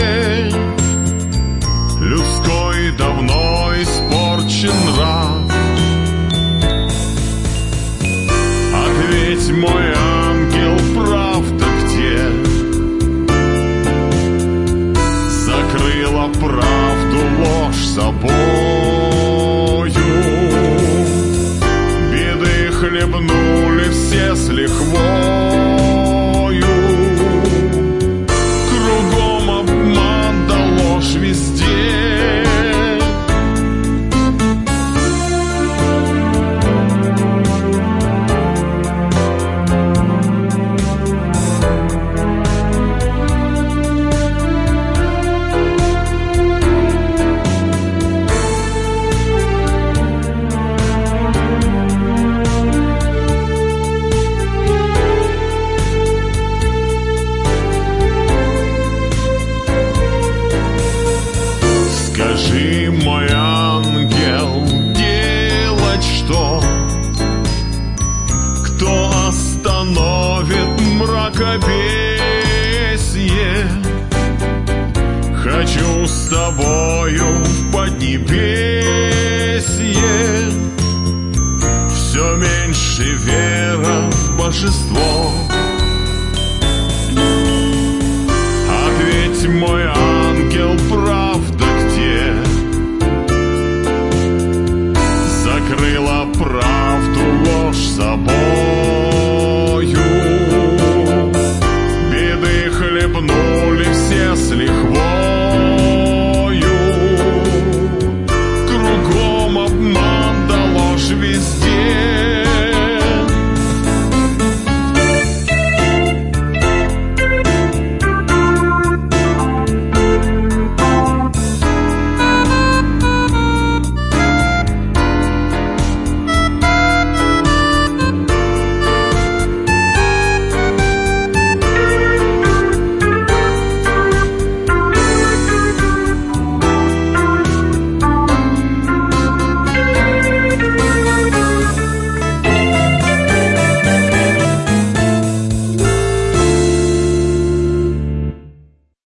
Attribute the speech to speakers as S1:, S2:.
S1: людской давно испорчен нрав. Ответь, мой ангел, правда где? Закрыла правду ложь собою. Беды хлебнули все с лихвою. Кругом обман да ложь везде. Скажи, мой ангел, делать что? Кто остановит мракобесие? Хочу с тобою в поднебесье. Все меньше вера в божество. Ответь, мой ангел,